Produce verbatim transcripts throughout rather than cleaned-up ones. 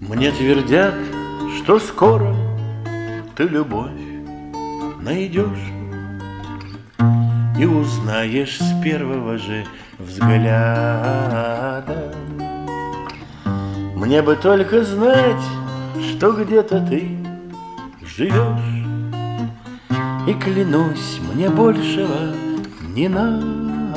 Мне твердят, что скоро ты любовь найдешь и узнаешь с первого же взгляда. Мне бы только знать, что где-то ты живешь, и клянусь, мне большего не надо.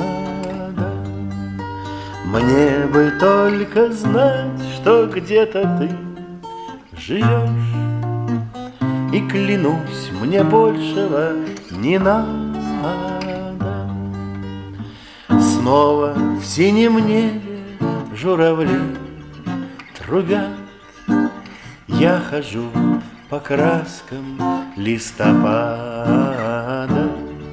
Мне бы только знать, что где-то ты живешь, и клянусь, мне большего не надо. Снова в синем небе журавли трубят, я хожу по краскам листопада.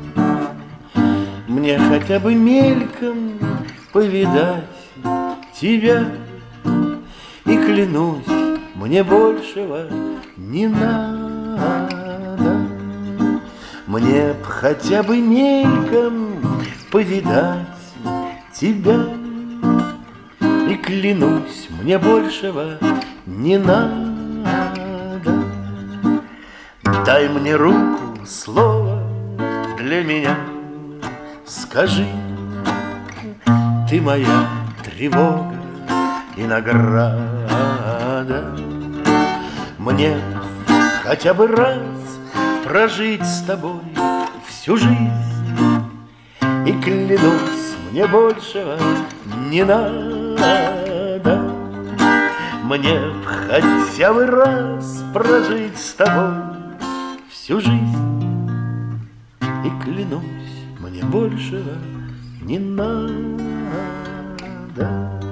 Мне хотя бы мельком повидать тебя, и клянусь, мне большего не надо. Мне б хотя бы мельком повидать тебя, и клянусь, мне большего не надо. Дай мне руку, слово для меня скажи, ты моя тревога и награда. Мне хотя бы раз прожить с тобой всю жизнь, и клянусь, мне большего не надо. Мне хотя бы раз прожить с тобой всю жизнь, и клянусь, мне большего не надо.